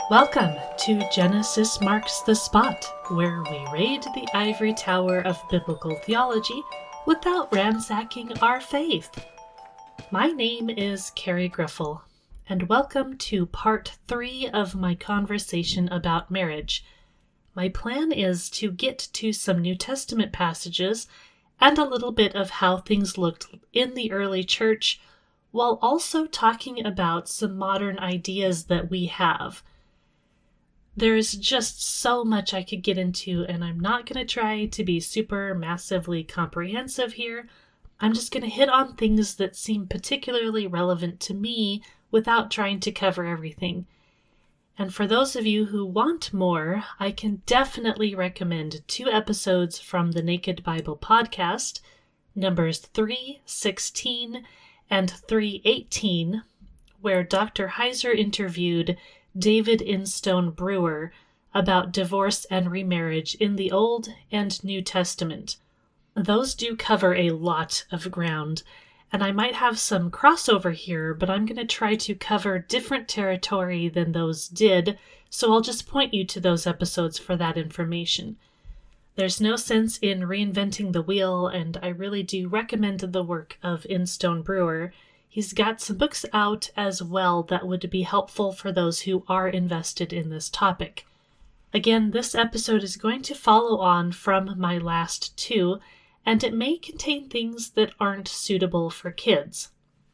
Welcome to Genesis Marks the Spot, where we raid the ivory tower of biblical theology without ransacking our faith. My name is Carrie Griffel, and welcome to part 3 of my conversation about marriage. My plan is to get to some New Testament passages and a little bit of how things looked in the early church, while also talking about some modern ideas that we have. There's just so much I could get into, and I'm not going to try to be super massively comprehensive here. I'm just going to hit on things that seem particularly relevant to me without trying to cover everything. And for those of you who want more, I can definitely recommend 2 episodes from the Naked Bible podcast, numbers 316 and 318, where Dr. Heiser interviewed David Instone Brewer about divorce and remarriage in the Old and New Testament. Those do cover a lot of ground, and I might have some crossover here, but I'm going to try to cover different territory than those did, so I'll just point you to those episodes for that information. There's no sense in reinventing the wheel, and I really do recommend the work of Instone Brewer. He's got some books out as well that would be helpful for those who are invested in this topic. Again, this episode is going to follow on from my last 2, and it may contain things that aren't suitable for kids.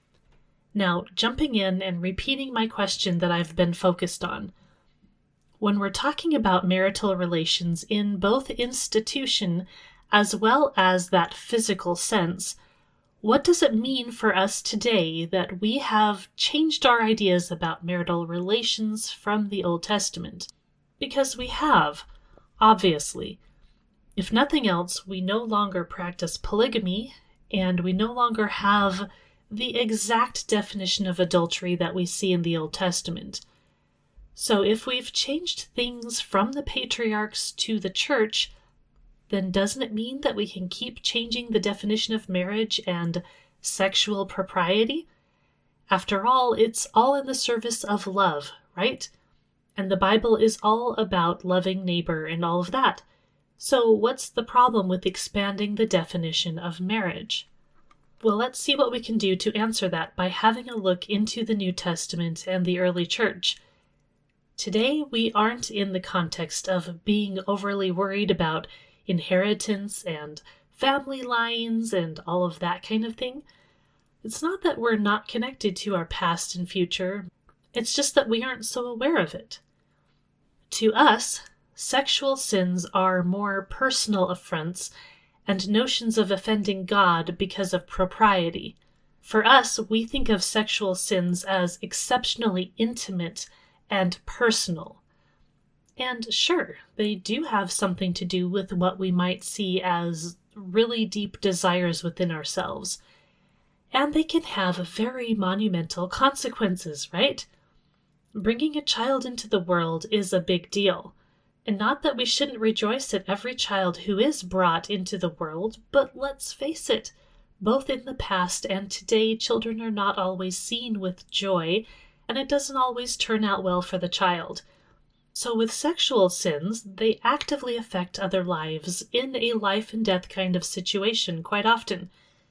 Now, jumping in and repeating my question that I've been focused on. When we're talking about marital relations in both institution as well as that physical sense, what does it mean for us today that we have changed our ideas about marital relations from the Old Testament? Because we have, obviously. If nothing else, we no longer practice polygamy, and we no longer have the exact definition of adultery that we see in the Old Testament. So if we've changed things from the patriarchs to the church, then doesn't it mean that we can keep changing the definition of marriage and sexual propriety? After all, it's all in the service of love, right? And the Bible is all about loving neighbor and all of that. So what's the problem with expanding the definition of marriage? Well, let's see what we can do to answer that by having a look into the New Testament and the early church. Today, we aren't in the context of being overly worried about inheritance and family lines and all of that kind of thing. It's not that we're not connected to our past and future, it's just that we aren't so aware of it. To us, sexual sins are more personal affronts and notions of offending God because of propriety. For us, we think of sexual sins as exceptionally intimate and personal. And sure, they do have something to do with what we might see as really deep desires within ourselves. And they can have very monumental consequences, right? Bringing a child into the world is a big deal. And not that we shouldn't rejoice at every child who is brought into the world, but let's face it, both in the past and today, children are not always seen with joy, and it doesn't always turn out well for the child. So with sexual sins, they actively affect other lives in a life and death kind of situation quite often.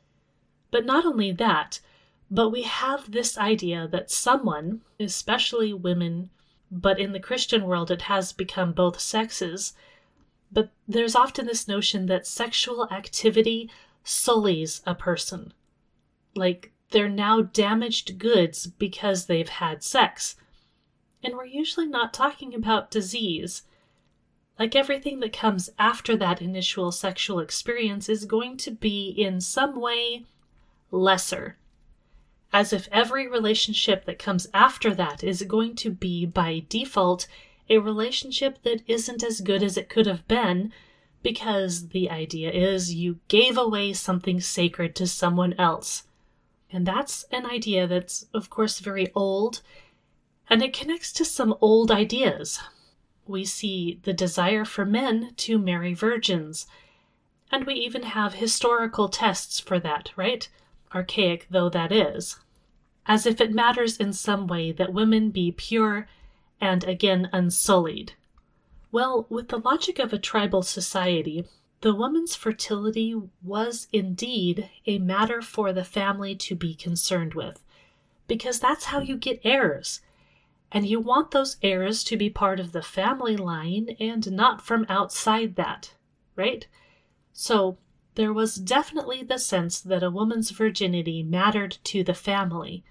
But not only that, but we have this idea that someone, especially women, but in the Christian world it has become both sexes, but there's often this notion that sexual activity sullies a person. Like they're now damaged goods because they've had sex. And we're usually not talking about disease. Like everything that comes after that initial sexual experience is going to be in some way lesser. As if every relationship that comes after that is going to be, by default, a relationship that isn't as good as it could have been, because the idea is you gave away something sacred to someone else. And that's an idea that's, of course, very old, and it connects to some old ideas. We see the desire for men to marry virgins, and we even have historical tests for that, right? Archaic though that is. As if it matters in some way that women be pure and again unsullied. Well, with the logic of a tribal society, the woman's fertility was indeed a matter for the family to be concerned with, because that's how you get heirs. And you want those heirs to be part of the family line and not from outside that, right? So there was definitely the sense that a woman's virginity mattered to the family.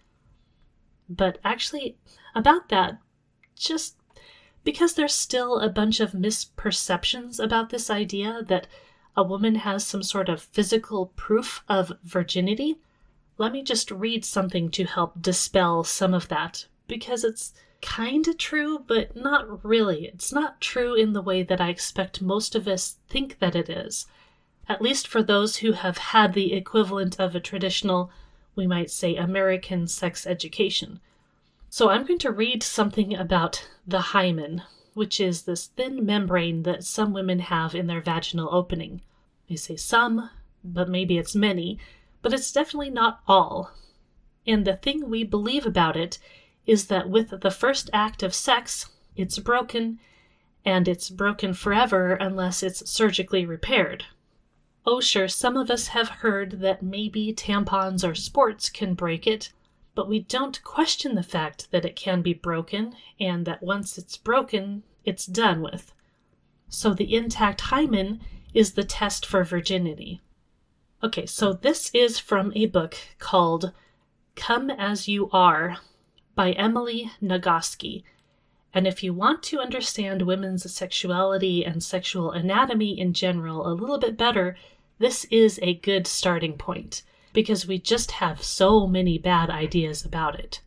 But actually, about that, just because there's still a bunch of misperceptions about this idea that a woman has some sort of physical proof of virginity, let me just read something to help dispel some of that, because it's kind of true, but not really. It's not true in the way that I expect most of us think that it is, at least for those who have had the equivalent of a traditional, we might say, American sex education. So I'm going to read something about the hymen, which is this thin membrane that some women have in their vaginal opening. I say some, but maybe it's many, but it's definitely not all. And the thing we believe about it is that with the first act of sex, it's broken, and it's broken forever unless it's surgically repaired. Oh sure, some of us have heard that maybe tampons or sports can break it, but we don't question the fact that it can be broken, and that once it's broken, it's done with. So the intact hymen is the test for virginity. Okay, so this is from a book called Come As You Are by Emily Nagoski. And if you want to understand women's sexuality and sexual anatomy in general a little bit better, this is a good starting point, because we just have so many bad ideas about it.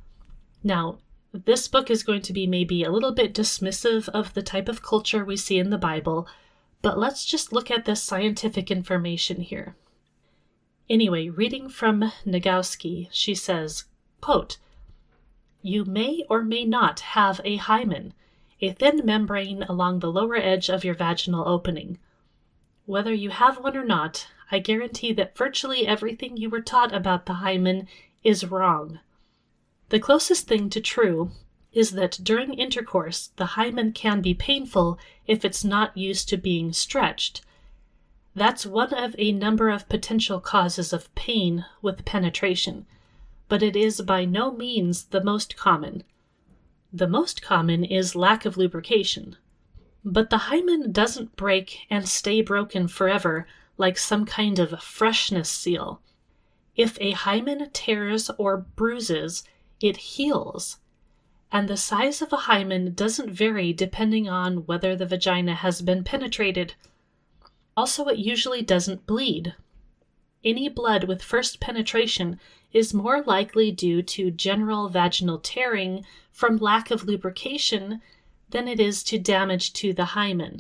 Now, this book is going to be maybe a little bit dismissive of the type of culture we see in the Bible, but let's just look at the scientific information here. Anyway, reading from Nagoski, she says, quote, "You may or may not have a hymen, a thin membrane along the lower edge of your vaginal opening. Whether you have one or not, I guarantee that virtually everything you were taught about the hymen is wrong. The closest thing to true is that during intercourse, the hymen can be painful if it's not used to being stretched. That's one of a number of potential causes of pain with penetration, but it is by no means the most common. The most common is lack of lubrication. But the hymen doesn't break and stay broken forever like some kind of freshness seal. If a hymen tears or bruises, it heals. And the size of a hymen doesn't vary depending on whether the vagina has been penetrated. Also, it usually doesn't bleed. Any blood with first penetration is more likely due to general vaginal tearing from lack of lubrication than it is to damage to the hymen.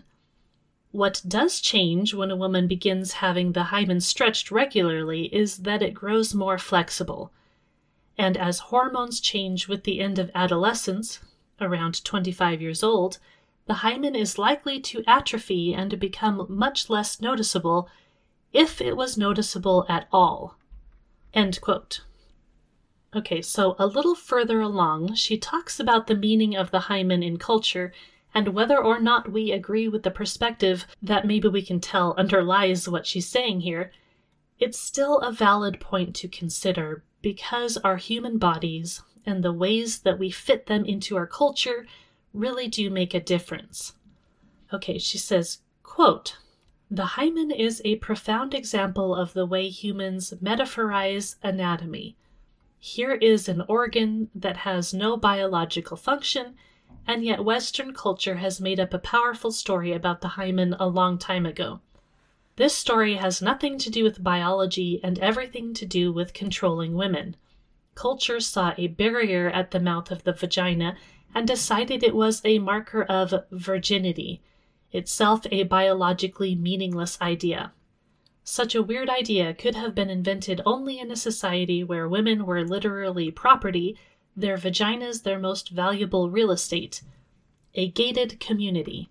What does change when a woman begins having the hymen stretched regularly is that it grows more flexible. And as hormones change with the end of adolescence, around 25 years old, the hymen is likely to atrophy and to become much less noticeable, if it was noticeable at all." End quote. Okay, so a little further along, she talks about the meaning of the hymen in culture and whether or not we agree with the perspective that maybe we can tell underlies what she's saying here. It's still a valid point to consider because our human bodies and the ways that we fit them into our culture really do make a difference. Okay, she says, quote, "The hymen is a profound example of the way humans metaphorize anatomy. Here is an organ that has no biological function, and yet Western culture has made up a powerful story about the hymen a long time ago. This story has nothing to do with biology and everything to do with controlling women. Culture saw a barrier at the mouth of the vagina and decided it was a marker of virginity, itself a biologically meaningless idea. Such a weird idea could have been invented only in a society where women were literally property, their vaginas their most valuable real estate, a gated community.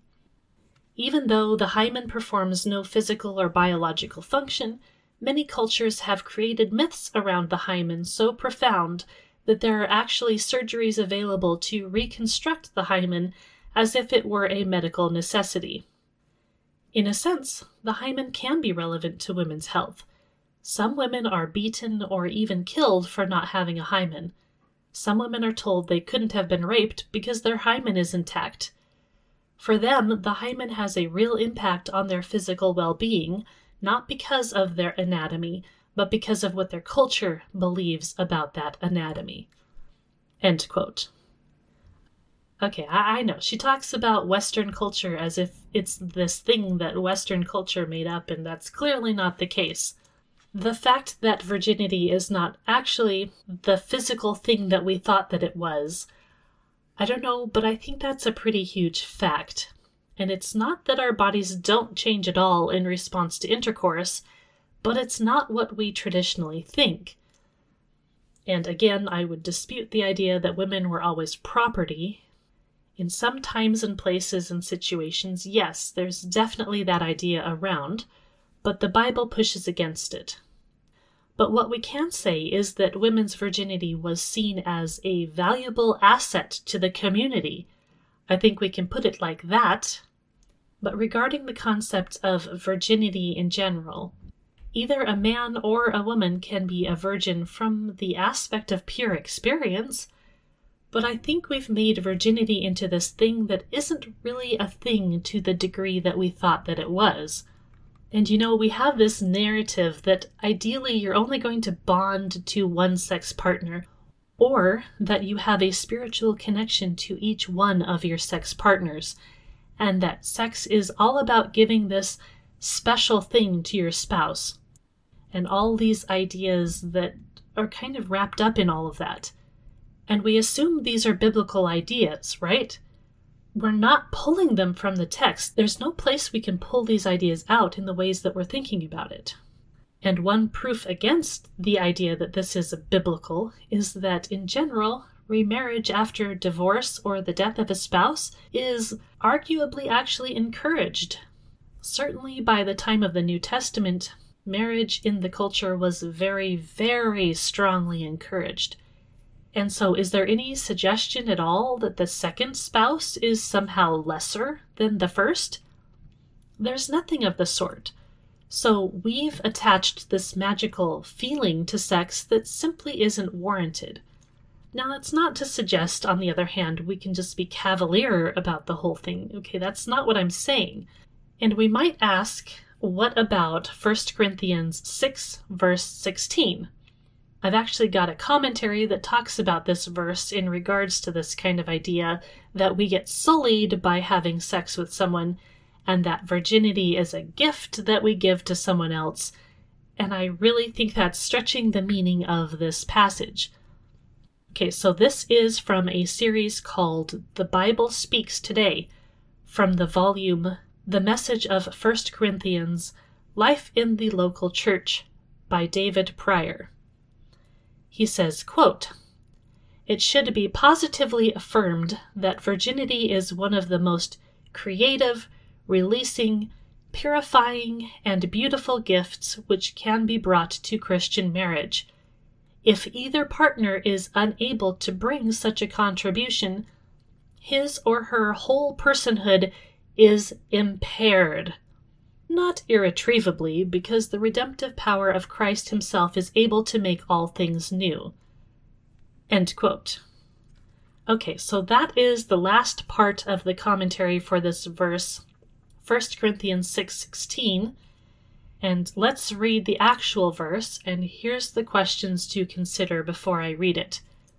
Even though the hymen performs no physical or biological function, many cultures have created myths around the hymen so profound that there are actually surgeries available to reconstruct the hymen as if it were a medical necessity. In a sense, the hymen can be relevant to women's health. Some women are beaten or even killed for not having a hymen. Some women are told they couldn't have been raped because their hymen is intact. For them, the hymen has a real impact on their physical well-being, not because of their anatomy, but because of what their culture believes about that anatomy. End quote. Okay, I know. She talks about Western culture as if it's this thing that Western culture made up, and that's clearly not the case. The fact that virginity is not actually the physical thing that we thought that it was, I don't know, but I think that's a pretty huge fact. And it's not that our bodies don't change at all in response to intercourse, but it's not what we traditionally think. And again, I would dispute the idea that women were always property. In some times and places and situations, yes, there's definitely that idea around, but the Bible pushes against it. But what we can say is that women's virginity was seen as a valuable asset to the community. I think we can put it like that. But regarding the concept of virginity in general, either a man or a woman can be a virgin from the aspect of pure experience, but I think we've made virginity into this thing that isn't really a thing to the degree that we thought that it was. And we have this narrative that ideally you're only going to bond to one sex partner, or that you have a spiritual connection to each one of your sex partners, and that sex is all about giving this special thing to your spouse. And all these ideas that are kind of wrapped up in all of that. And we assume these are biblical ideas, right? We're not pulling them from the text. There's no place we can pull these ideas out in the ways that we're thinking about it. And one proof against the idea that this is biblical is that, in general, remarriage after divorce or the death of a spouse is arguably actually encouraged. Certainly by the time of the New Testament, marriage in the culture was very, very strongly encouraged. And so is there any suggestion at all that the second spouse is somehow lesser than the first? There's nothing of the sort. So we've attached this magical feeling to sex that simply isn't warranted. Now, that's not to suggest, on the other hand, we can just be cavalier about the whole thing. Okay, that's not what I'm saying. And we might ask, what about 1 Corinthians 6, verse 16? I've actually got a commentary that talks about this verse in regards to this kind of idea that we get sullied by having sex with someone, and that virginity is a gift that we give to someone else. And I really think that's stretching the meaning of this passage. Okay, so this is from a series called The Bible Speaks Today, from the volume The Message of 1 Corinthians, Life in the Local Church, by David Pryor. He says, quote, "It should be positively affirmed that virginity is one of the most creative, releasing, purifying, and beautiful gifts which can be brought to Christian marriage. If either partner is unable to bring such a contribution, his or her whole personhood is impaired. Not irretrievably, because the redemptive power of Christ himself is able to make all things new." End quote. Okay, so that is the last part of the commentary for this verse, 1 Corinthians 6:16. And let's read the actual verse, and here's the questions to consider before I read it.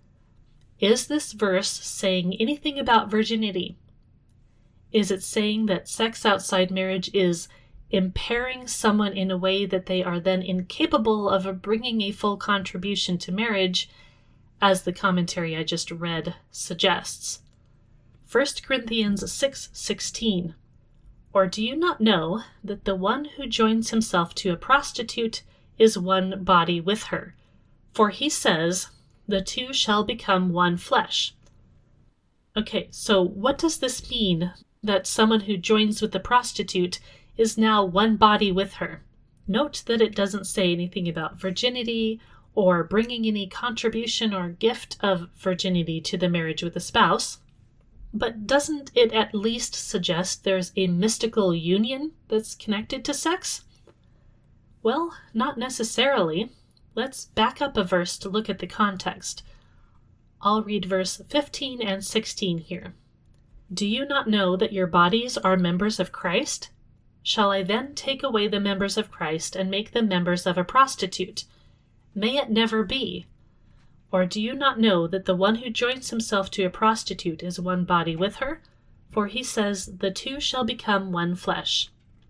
Is this verse saying anything about virginity? Is it saying that sex outside marriage is impairing someone in a way that they are then incapable of bringing a full contribution to marriage, as the commentary I just read suggests? 1 Corinthians 6:16. Or do you not know that the one who joins himself to a prostitute is one body with her? For he says, the two shall become one flesh. Okay, so what does this mean, that someone who joins with the prostitute is now one body with her? Note that it doesn't say anything about virginity or bringing any contribution or gift of virginity to the marriage with a spouse. But doesn't it at least suggest there's a mystical union that's connected to sex? Well, not necessarily. Let's back up a verse to look at the context. I'll read verse 15 and 16 here. Do you not know that your bodies are members of Christ? Shall I then take away the members of Christ and make them members of a prostitute? May it never be. Or do you not know that the one who joins himself to a prostitute is one body with her? For he says, the two shall become one flesh.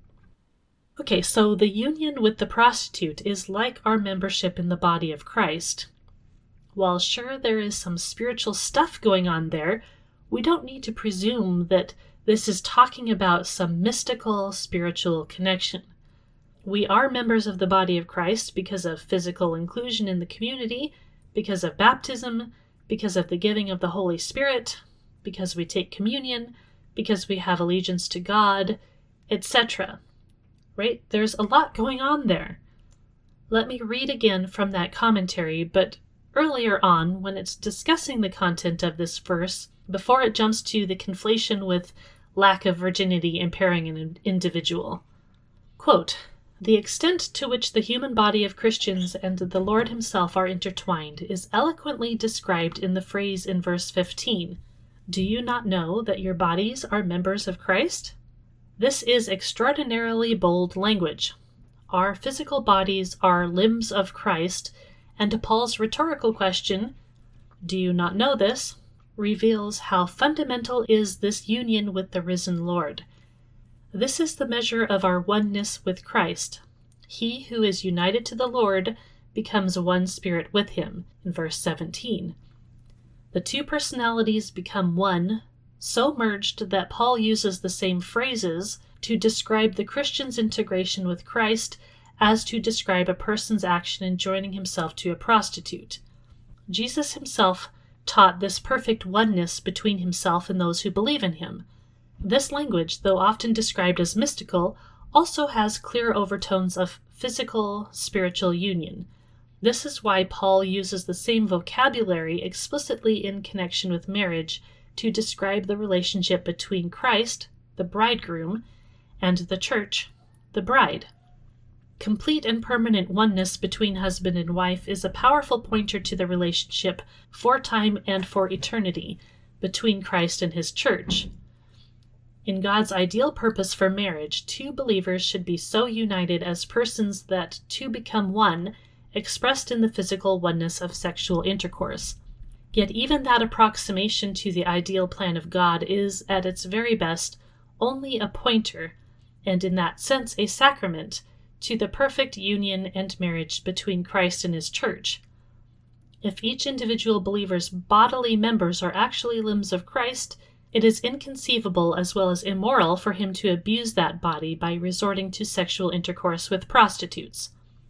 Okay, so the union with the prostitute is like our membership in the body of Christ. While sure there is some spiritual stuff going on there, we don't need to presume that this is talking about some mystical spiritual connection. We are members of the body of Christ because of physical inclusion in the community, because of baptism, because of the giving of the Holy Spirit, because we take communion, because we have allegiance to God, etc. Right? There's a lot going on there. Let me read again from that commentary, but earlier on, when it's discussing the content of this verse, before it jumps to the conflation with lack of virginity impairing an individual. Quote, the extent to which the human body of Christians and the Lord himself are intertwined is eloquently described in the phrase in verse 15, do you not know that your bodies are members of Christ? This is extraordinarily bold language. Our physical bodies are limbs of Christ, and Paul's rhetorical question, do you not know this, reveals how fundamental is this union with the risen Lord. This is the measure of our oneness with Christ. He who is united to the Lord becomes one spirit with him, in verse 17. The two personalities become one, so merged that Paul uses the same phrases to describe the Christian's integration with Christ as to describe a person's action in joining himself to a prostitute. Jesus himself taught this perfect oneness between himself and those who believe in him. This language, though often described as mystical, also has clear overtones of physical, spiritual union. This is why Paul uses the same vocabulary explicitly in connection with marriage to describe the relationship between Christ, the bridegroom, and the church, the bride. Complete and permanent oneness between husband and wife is a powerful pointer to the relationship for time and for eternity between Christ and his church. In God's ideal purpose for marriage, two believers should be so united as persons that two become one, expressed in the physical oneness of sexual intercourse. Yet even that approximation to the ideal plan of God is, at its very best, only a pointer, and in that sense a sacrament, to the perfect union and marriage between Christ and his church. If each individual believer's bodily members are actually limbs of Christ, it is inconceivable as well as immoral for him to abuse that body by resorting to sexual intercourse with prostitutes.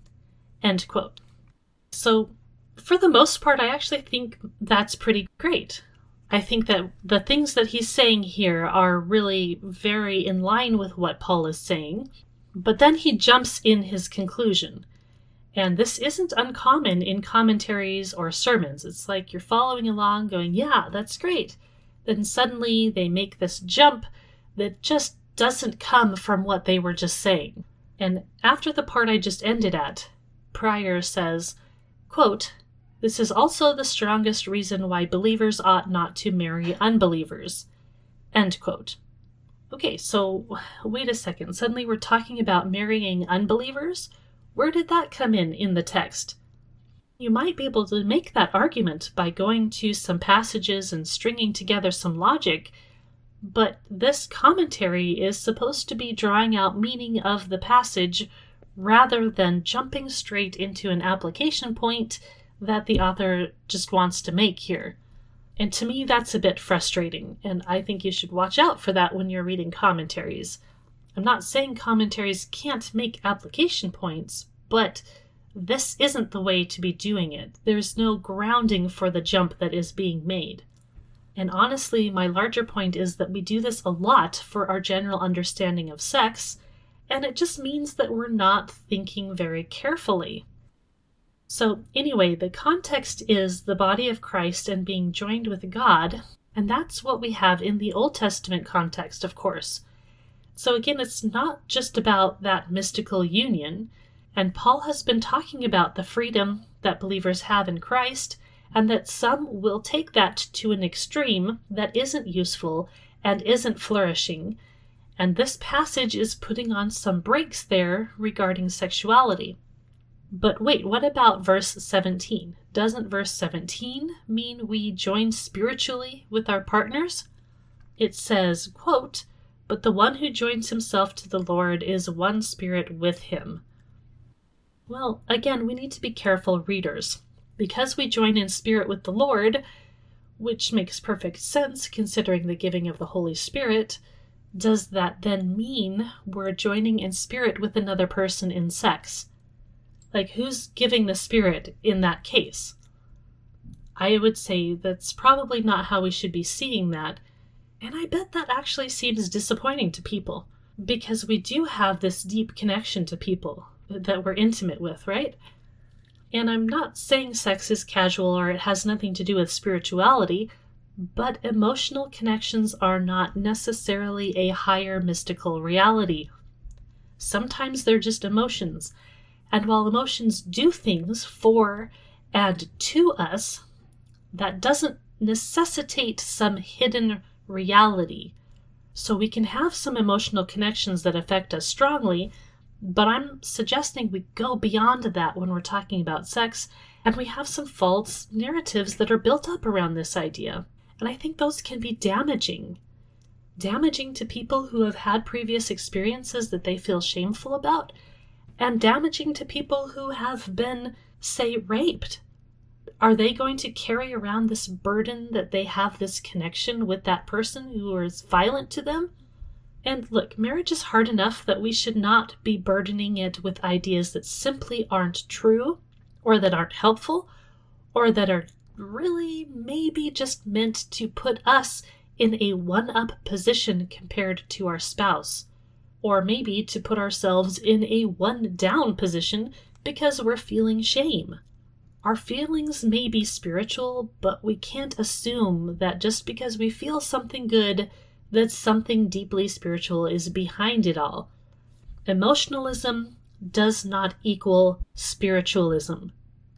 End quote. So, for the most part, I actually think that's pretty great. I think that the things that he's saying here are really very in line with what Paul is saying, but then he jumps in his conclusion. And this isn't uncommon in commentaries or sermons. It's like you're following along going, yeah, that's great. Then suddenly they make this jump that just doesn't come from what they were just saying. And after the part I just ended at, Pryor says, quote, this is also the strongest reason why believers ought not to marry unbelievers. End quote. Okay, so wait a second. Suddenly we're talking about marrying unbelievers? Where did that come in the text? You might be able to make that argument by going to some passages and stringing together some logic, but this commentary is supposed to be drawing out meaning of the passage rather than jumping straight into an application point that the author just wants to make here. And to me, that's a bit frustrating, and I think you should watch out for that when you're reading commentaries. I'm not saying commentaries can't make application points, but this isn't the way to be doing it. There's no grounding for the jump that is being made. And honestly, my larger point is that we do this a lot for our general understanding of sex, and it just means that we're not thinking very carefully. So anyway, the context is the body of Christ and being joined with God, and that's what we have in the Old Testament context, of course. So again, it's not just about that mystical union, and Paul has been talking about the freedom that believers have in Christ, and that some will take that to an extreme that isn't useful and isn't flourishing, and this passage is putting on some brakes there regarding sexuality. But wait, what about verse 17? Doesn't verse 17 mean we join spiritually with our partners? It says, quote, "But the one who joins himself to the Lord is one spirit with him." Well, again, we need to be careful readers. Because we join in spirit with the Lord, which makes perfect sense considering the giving of the Holy Spirit, does that then mean we're joining in spirit with another person in sex? Like, who's giving the Spirit in that case? I would say that's probably not how we should be seeing that, and I bet that actually seems disappointing to people, because we do have this deep connection to people that we're intimate with, right? And I'm not saying sex is casual or it has nothing to do with spirituality, but emotional connections are not necessarily a higher mystical reality. Sometimes they're just emotions. And while emotions do things for and to us, that doesn't necessitate some hidden reality. So we can have some emotional connections that affect us strongly, but I'm suggesting we go beyond that when we're talking about sex, and we have some false narratives that are built up around this idea. And I think those can be damaging. Damaging to people who have had previous experiences that they feel shameful about, and damaging to people who have been, say, raped. Are they going to carry around this burden that they have this connection with that person who is violent to them? And look, marriage is hard enough that we should not be burdening it with ideas that simply aren't true, or that aren't helpful, or that are really maybe just meant to put us in a one-up position compared to our spouse. Or maybe to put ourselves in a one-down position because we're feeling shame. Our feelings may be spiritual, but we can't assume that just because we feel something good, that something deeply spiritual is behind it all. Emotionalism does not equal spiritualism.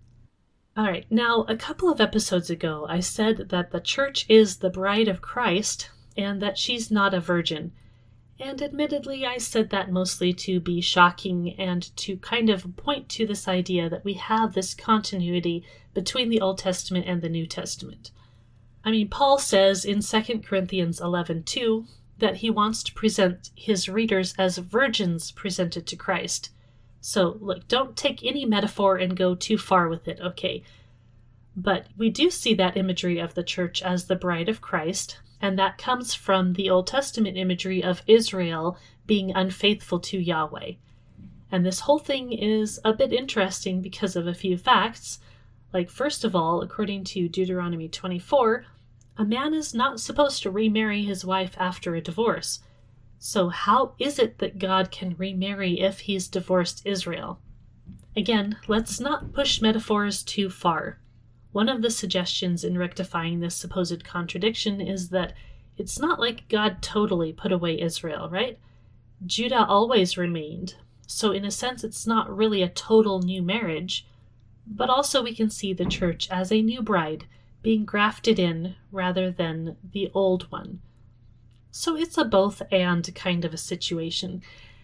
Alright, now a couple of episodes ago I said that the church is the bride of Christ and that she's not a virgin. And admittedly, I said that mostly to be shocking and to kind of point to this idea that we have this continuity between the Old Testament and the New Testament. I mean, Paul says in 2 Corinthians 11:2 that he wants to present his readers as virgins presented to Christ. So, look, don't take any metaphor and go too far with it, okay? But we do see that imagery of the church as the bride of Christ, and that comes from the Old Testament imagery of Israel being unfaithful to Yahweh. And this whole thing is a bit interesting because of a few facts. Like, first of all, according to Deuteronomy 24, a man is not supposed to remarry his wife after a divorce. So how is it that God can remarry if he's divorced Israel? Again, let's not push metaphors too far. One of the suggestions in rectifying this supposed contradiction is that it's not like God totally put away Israel, right? Judah always remained, so in a sense it's not really a total new marriage, but also we can see the church as a new bride being grafted in rather than the old one. So it's a both and kind of a situation.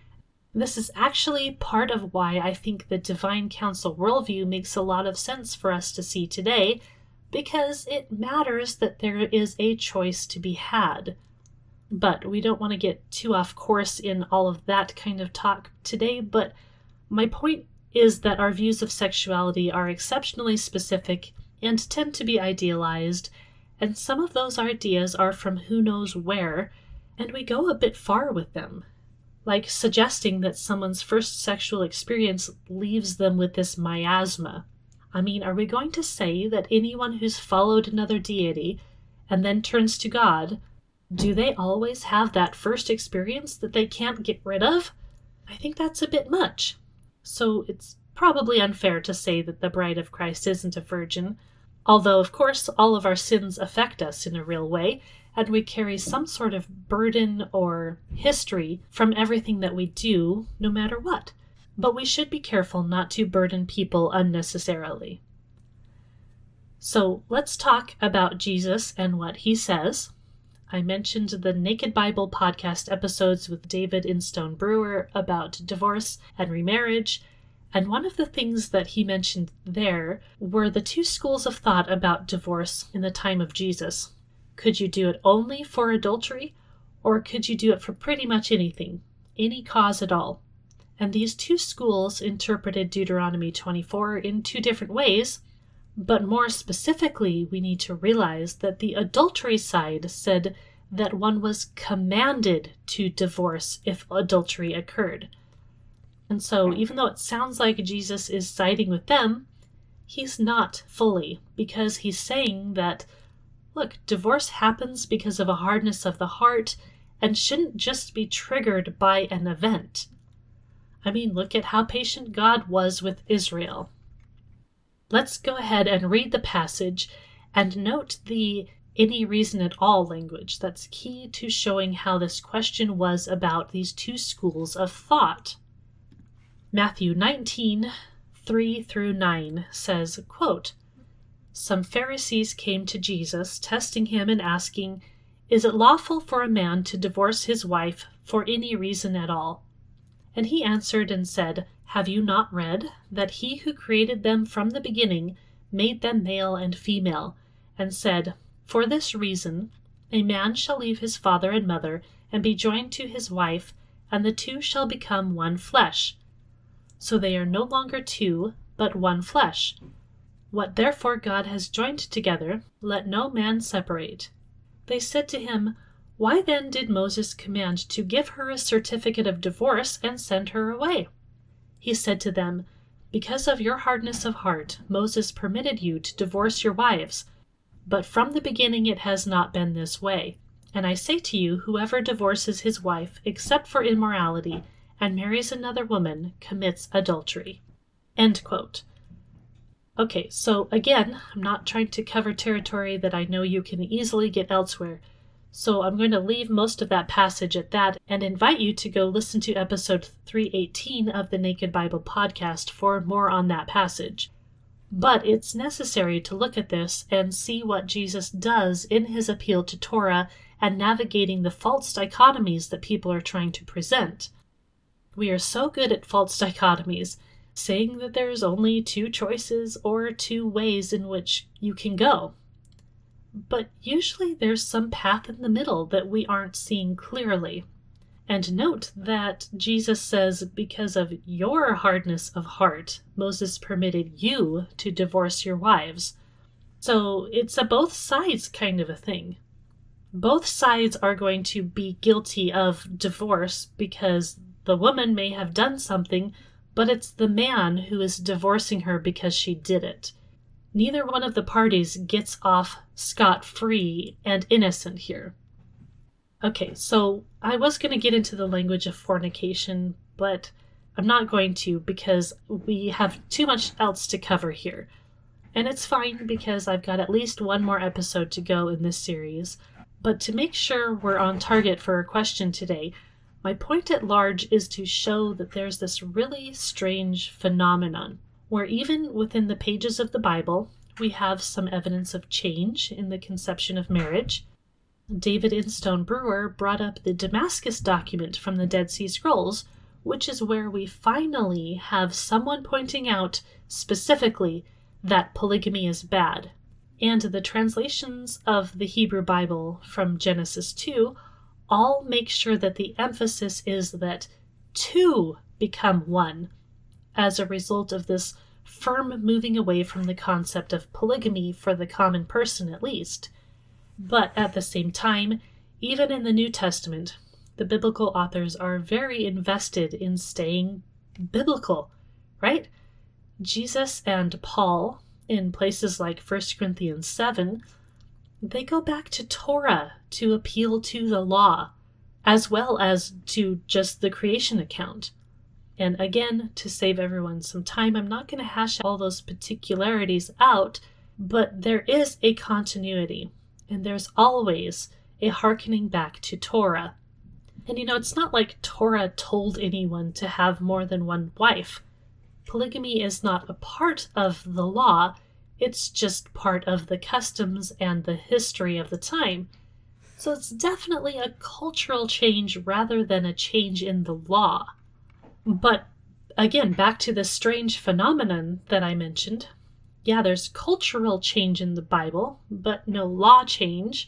This is actually part of why I think the divine council worldview makes a lot of sense for us to see today, because it matters that there is a choice to be had. But we don't want to get too off course in all of that kind of talk today, but my point is that our views of sexuality are exceptionally specific and tend to be idealized, and some of those ideas are from who knows where, and we go a bit far with them. Like suggesting that someone's first sexual experience leaves them with this miasma. I mean, are we going to say that anyone who's followed another deity and then turns to God, do they always have that first experience that they can't get rid of? I think that's a bit much. So it's probably unfair to say that the bride of Christ isn't a virgin, although, of course, all of our sins affect us in a real way, and we carry some sort of burden or history from everything that we do, no matter what. But we should be careful not to burden people unnecessarily. So let's talk about Jesus and what he says. I mentioned the Naked Bible podcast episodes with David Instone Brewer about divorce and remarriage, and one of the things that he mentioned there were the two schools of thought about divorce in the time of Jesus. Could you do it only for adultery, or could you do it for pretty much anything, any cause at all? And these two schools interpreted Deuteronomy 24 in two different ways, but more specifically, we need to realize that the adultery side said that one was commanded to divorce if adultery occurred. And so, even though it sounds like Jesus is siding with them, he's not fully, because he's saying that, look, divorce happens because of a hardness of the heart and shouldn't just be triggered by an event. I mean, look at how patient God was with Israel. Let's go ahead and read the passage and note the any reason at all language that's key to showing how this question was about these two schools of thought. Matthew 19, 3-9 says, quote, "Some Pharisees came to Jesus, testing him and asking, 'Is it lawful for a man to divorce his wife for any reason at all?' And he answered and said, 'Have you not read that he who created them from the beginning made them male and female, and said, For this reason, a man shall leave his father and mother and be joined to his wife, and the two shall become one flesh. So they are no longer two, but one flesh. What therefore God has joined together, let no man separate.' They said to him, 'Why then did Moses command to give her a certificate of divorce and send her away?' He said to them, 'Because of your hardness of heart, Moses permitted you to divorce your wives. But from the beginning it has not been this way. And I say to you, whoever divorces his wife, except for immorality, and marries another woman, commits adultery." End quote. Okay, so again, I'm not trying to cover territory that I know you can easily get elsewhere. So I'm going to leave most of that passage at that and invite you to go listen to episode 318 of the Naked Bible podcast for more on that passage. But it's necessary to look at this and see what Jesus does in his appeal to Torah and navigating the false dichotomies that people are trying to present. We are so good at false dichotomies, saying that there's only two choices or two ways in which you can go. But usually there's some path in the middle that we aren't seeing clearly. And note that Jesus says, because of your hardness of heart, Moses permitted you to divorce your wives. So it's a both sides kind of a thing. Both sides are going to be guilty of divorce because the woman may have done something, but it's the man who is divorcing her because she did it. Neither one of the parties gets off scot-free and innocent here. Okay, so I was going to get into the language of fornication, but I'm not going to because we have too much else to cover here. And it's fine because I've got at least one more episode to go in this series. But to make sure we're on target for a question today, my point at large is to show that there's this really strange phenomenon where even within the pages of the Bible, we have some evidence of change in the conception of marriage. David Instone Brewer brought up the Damascus document from the Dead Sea Scrolls, which is where we finally have someone pointing out specifically that polygamy is bad. And the translations of the Hebrew Bible from Genesis 2 all make sure that the emphasis is that two become one as a result of this firm moving away from the concept of polygamy for the common person at least. But at the same time, even in the New Testament, the biblical authors are very invested in staying biblical, right? Jesus and Paul, in places like 1 Corinthians 7, they go back to Torah to appeal to the law, as well as to just the creation account. And again, to save everyone some time, I'm not going to hash all those particularities out, but there is a continuity, and there's always a hearkening back to Torah. And it's not like Torah told anyone to have more than one wife. Polygamy is not a part of the law, it's just part of the customs and the history of the time. So it's definitely a cultural change rather than a change in the law. But again, back to the strange phenomenon that I mentioned. Yeah, there's cultural change in the Bible, but no law change.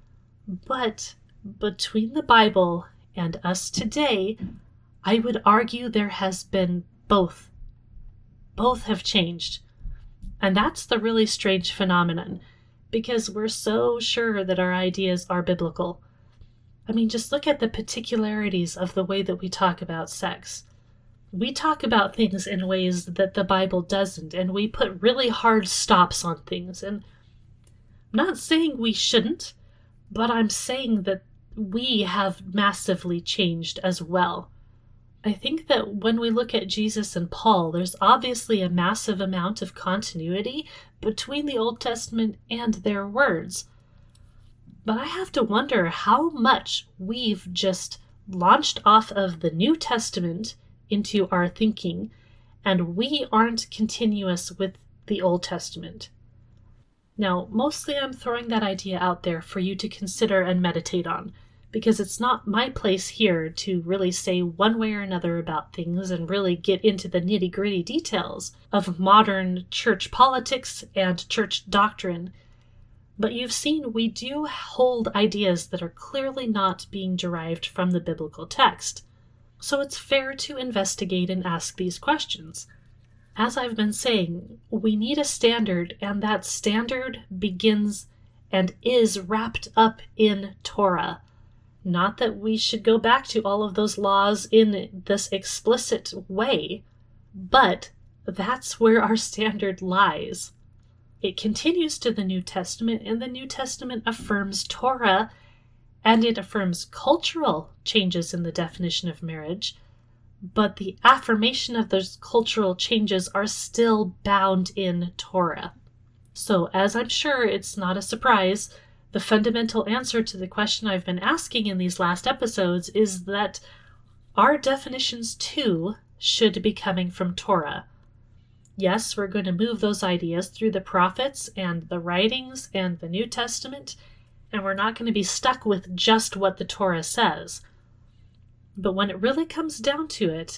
But between the Bible and us today, I would argue there has been both. Both have changed. And that's the really strange phenomenon, because we're so sure that our ideas are biblical. I mean, just look at the particularities of the way that we talk about sex. We talk about things in ways that the Bible doesn't, and we put really hard stops on things. And I'm not saying we shouldn't, but I'm saying that we have massively changed as well. I think that when we look at Jesus and Paul, there's obviously a massive amount of continuity between the Old Testament and their words. But I have to wonder how much we've just launched off of the New Testament into our thinking, and we aren't continuous with the Old Testament. Now, mostly I'm throwing that idea out there for you to consider and meditate on, because it's not my place here to really say one way or another about things and really get into the nitty-gritty details of modern church politics and church doctrine. But you've seen we do hold ideas that are clearly not being derived from the biblical text. So it's fair to investigate and ask these questions. As I've been saying, we need a standard, and that standard begins and is wrapped up in Torah. Not that we should go back to all of those laws in this explicit way, but that's where our standard lies. It continues to the New Testament, and the New Testament affirms Torah, and it affirms cultural changes in the definition of marriage, but the affirmation of those cultural changes are still bound in Torah. So, as I'm sure it's not a surprise, the fundamental answer to the question I've been asking in these last episodes is that our definitions too should be coming from Torah. Yes, we're going to move those ideas through the prophets and the writings and the New Testament, and we're not going to be stuck with just what the Torah says. But when it really comes down to it,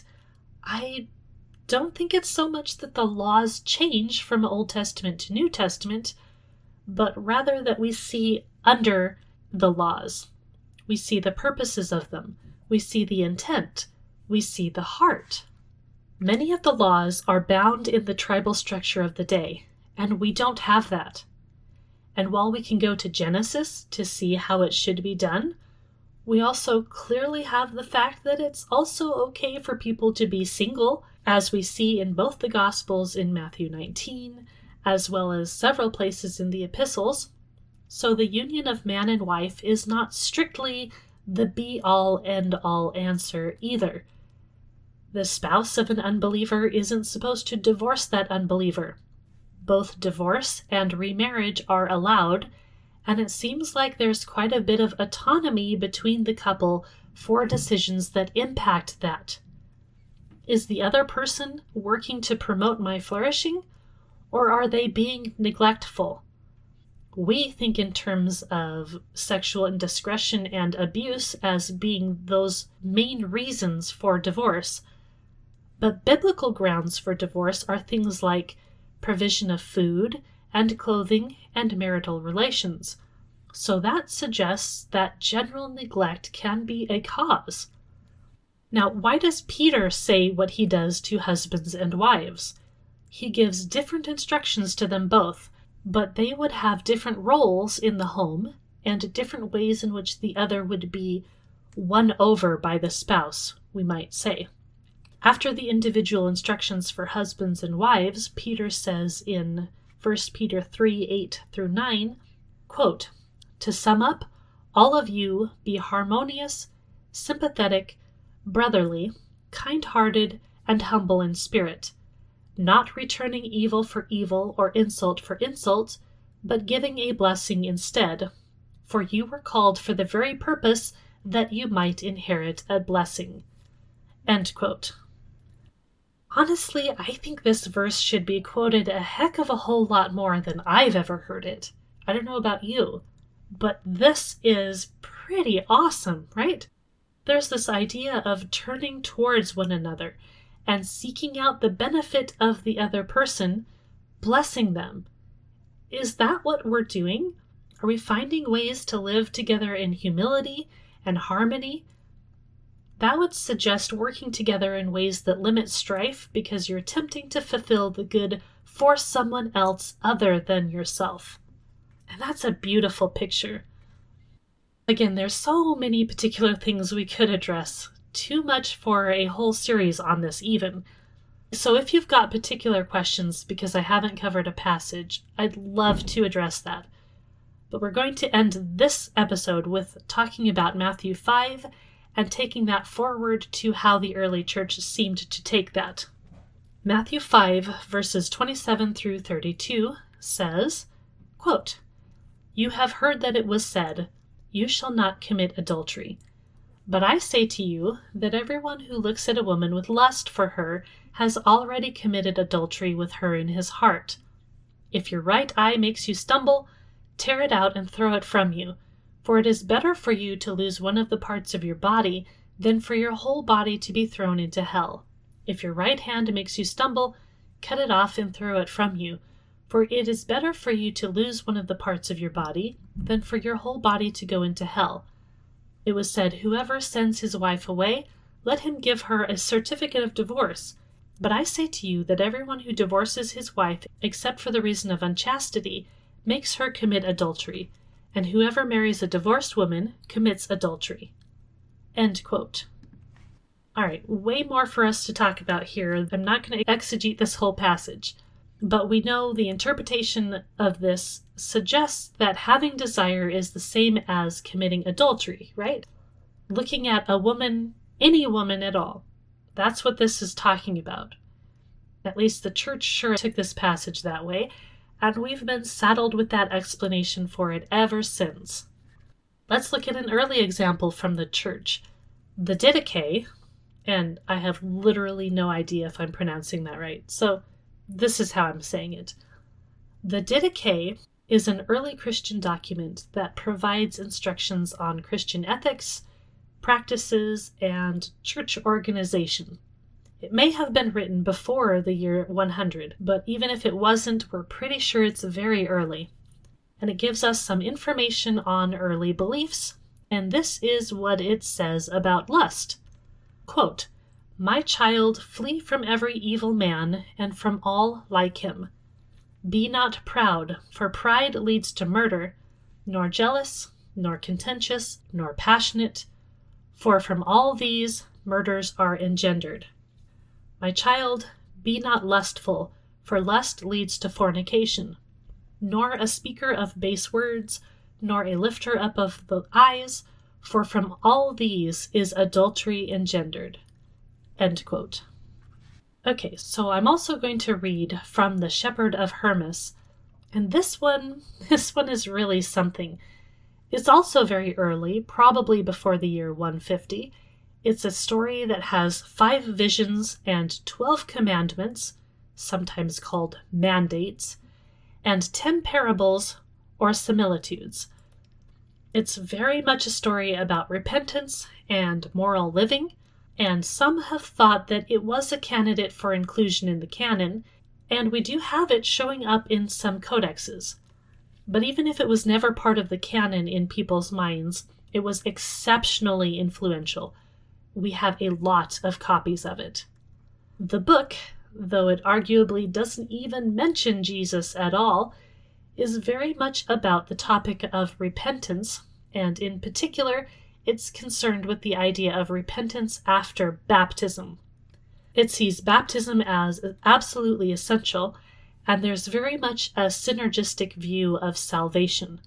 I don't think it's so much that the laws change from Old Testament to New Testament, but rather that we see under the laws. We see the purposes of them. We see the intent. We see the heart. Many of the laws are bound in the tribal structure of the day, and we don't have that. And while we can go to Genesis to see how it should be done, we also clearly have the fact that it's also okay for people to be single, as we see in both the Gospels in Matthew 19, as well as several places in the epistles. So the union of man and wife is not strictly the be-all, end-all answer either. The spouse of an unbeliever isn't supposed to divorce that unbeliever. Both divorce and remarriage are allowed, and it seems like there's quite a bit of autonomy between the couple for decisions that impact that. Is the other person working to promote my flourishing, or are they being neglectful? We think in terms of sexual indiscretion and abuse as being those main reasons for divorce. But biblical grounds for divorce are things like provision of food and clothing and marital relations. So that suggests that general neglect can be a cause. Now, why does Peter say what he does to husbands and wives? He gives different instructions to them both, but they would have different roles in the home and different ways in which the other would be won over by the spouse, we might say. After the individual instructions for husbands and wives, Peter says in 1 Peter 3:8-9, quote, "To sum up, all of you be harmonious, sympathetic, brotherly, kind-hearted, and humble in spirit, not returning evil for evil or insult for insult, but giving a blessing instead. For you were called for the very purpose that you might inherit a blessing." End quote. Honestly, I think this verse should be quoted a heck of a whole lot more than I've ever heard it. I don't know about you, but this is pretty awesome, right? There's this idea of turning towards one another and seeking out the benefit of the other person, blessing them. Is that what we're doing? Are we finding ways to live together in humility and harmony? That would suggest working together in ways that limit strife because you're attempting to fulfill the good for someone else other than yourself. And that's a beautiful picture. Again, there's so many particular things we could address. Too much for a whole series on this even. So if you've got particular questions because I haven't covered a passage, I'd love to address that. But we're going to end this episode with talking about Matthew 5 and taking that forward to how the early church seemed to take that. Matthew 5, verses 27 through 32 says, quote, "You have heard that it was said, 'You shall not commit adultery.' But I say to you that everyone who looks at a woman with lust for her has already committed adultery with her in his heart. If your right eye makes you stumble, tear it out and throw it from you. For it is better for you to lose one of the parts of your body than for your whole body to be thrown into hell. If your right hand makes you stumble, cut it off and throw it from you. For it is better for you to lose one of the parts of your body than for your whole body to go into hell. It was said, 'Whoever sends his wife away, let him give her a certificate of divorce.' But I say to you that everyone who divorces his wife, except for the reason of unchastity, makes her commit adultery, and whoever marries a divorced woman commits adultery." End quote. All right, way more for us to talk about here. I'm not going to exegete this whole passage, but we know the interpretation of this suggests that having desire is the same as committing adultery, right? Looking at a woman, any woman at all. That's what this is talking about. At least the church sure took this passage that way, and we've been saddled with that explanation for it ever since. Let's look at an early example from the church. The Didache, and I have literally no idea if I'm pronouncing that right, so this is how I'm saying it. The Didache is an early Christian document that provides instructions on Christian ethics, practices, and church organization. It may have been written before the year 100, but even if it wasn't, we're pretty sure it's very early. And it gives us some information on early beliefs, and this is what it says about lust. Quote, "My child, flee from every evil man and from all like him. Be not proud, for pride leads to murder, nor jealous, nor contentious, nor passionate, for from all these murders are engendered. My child, be not lustful, for lust leads to fornication, nor a speaker of base words, nor a lifter up of the eyes, for from all these is adultery engendered." End quote. Okay, so I'm also going to read from The Shepherd of Hermas, and this one is really something. It's also very early, probably before the year 150. It's a story that has 5 visions and 12 commandments, sometimes called mandates, and 10 parables or similitudes. It's very much a story about repentance and moral living, and some have thought that it was a candidate for inclusion in the canon, and we do have it showing up in some codexes. But even if it was never part of the canon in people's minds, it was exceptionally influential. We have a lot of copies of it. The book, though it arguably doesn't even mention Jesus at all, is very much about the topic of repentance, and in particular, it's concerned with the idea of repentance after baptism. It sees baptism as absolutely essential, and there's very much a synergistic view of salvation.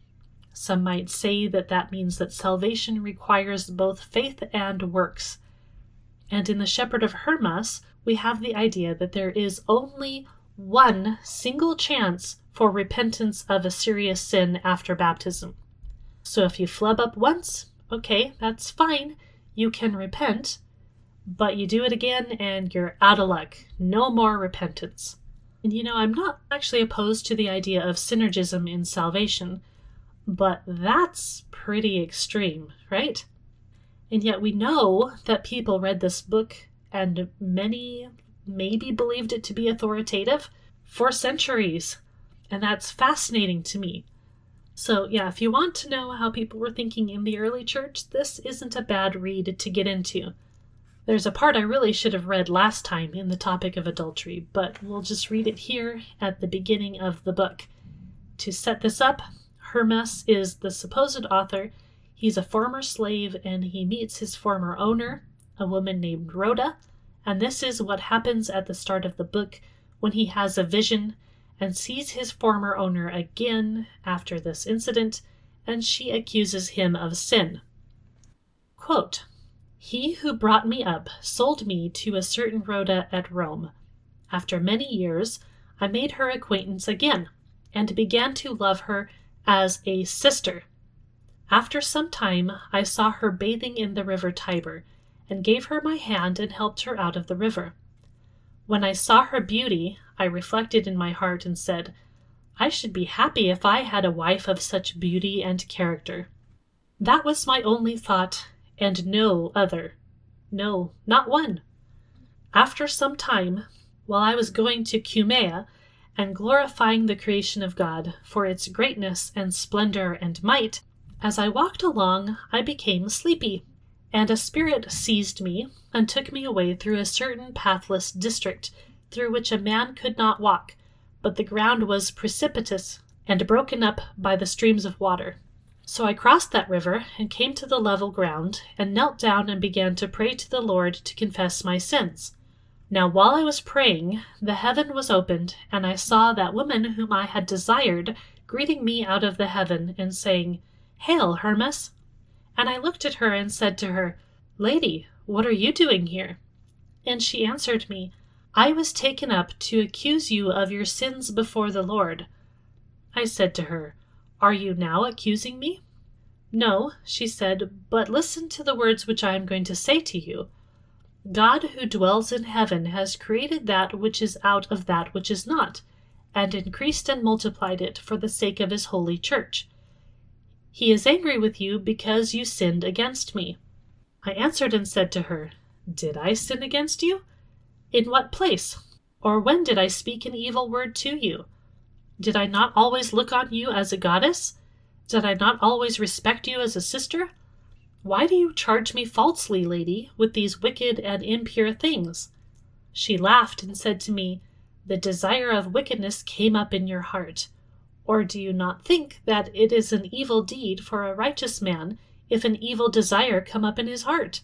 Some might say that that means that salvation requires both faith and works. And in The Shepherd of Hermas, we have the idea that there is only one single chance for repentance of a serious sin after baptism. So if you flub up once, okay, that's fine. You can repent, but you do it again and you're out of luck. No more repentance. And I'm not actually opposed to the idea of synergism in salvation, but that's pretty extreme, right? And yet we know that people read this book and many maybe believed it to be authoritative for centuries. And that's fascinating to me. So yeah, if you want to know how people were thinking in the early church, this isn't a bad read to get into. There's a part I really should have read last time in the topic of adultery, but we'll just read it here at the beginning of the book. To set this up, Hermas is the supposed author. He's a former slave and he meets his former owner, a woman named Rhoda, and this is what happens at the start of the book when he has a vision and sees his former owner again after this incident, and she accuses him of sin. Quote, "He who brought me up sold me to a certain Rhoda at Rome. After many years, I made her acquaintance again, and began to love her as a sister. After some time, I saw her bathing in the river Tiber, and gave her my hand and helped her out of the river. When I saw her beauty, I reflected in my heart and said, I should be happy if I had a wife of such beauty and character. That was my only thought, and no other. No, not one. After some time, while I was going to Cumæa, and glorifying the creation of God for its greatness and splendor and might, as I walked along, I became sleepy, and a spirit seized me and took me away through a certain pathless district, through which a man could not walk, but the ground was precipitous and broken up by the streams of water. So I crossed that river and came to the level ground, and knelt down and began to pray to the Lord to confess my sins. Now while I was praying, the heaven was opened, and I saw that woman whom I had desired greeting me out of the heaven and saying, Hail, Hermas! And I looked at her and said to her, Lady, what are you doing here? And she answered me, I was taken up to accuse you of your sins before the Lord. I said to her, Are you now accusing me? No, she said, but listen to the words which I am going to say to you. God who dwells in heaven has created that which is out of that which is not, and increased and multiplied it for the sake of his holy church. He is angry with you because you sinned against me. I answered and said to her, Did I sin against you? In what place? Or when did I speak an evil word to you? Did I not always look on you as a goddess? Did I not always respect you as a sister? Why do you charge me falsely, lady, with these wicked and impure things? She laughed and said to me, The desire of wickedness came up in your heart. Or do you not think that it is an evil deed for a righteous man if an evil desire come up in his heart?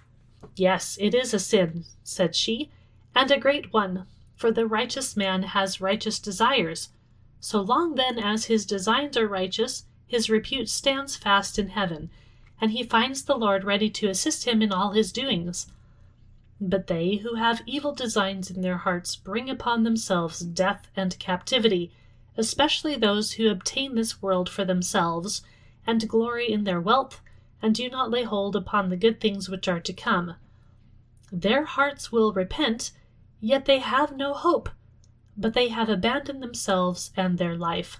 Yes, it is a sin, said she, and a great one, for the righteous man has righteous desires. So long then as his designs are righteous, his repute stands fast in heaven, and he finds the Lord ready to assist him in all his doings. But they who have evil designs in their hearts bring upon themselves death and captivity, especially those who obtain this world for themselves, and glory in their wealth, and do not lay hold upon the good things which are to come. Their hearts will repent, yet they have no hope, but they have abandoned themselves and their life.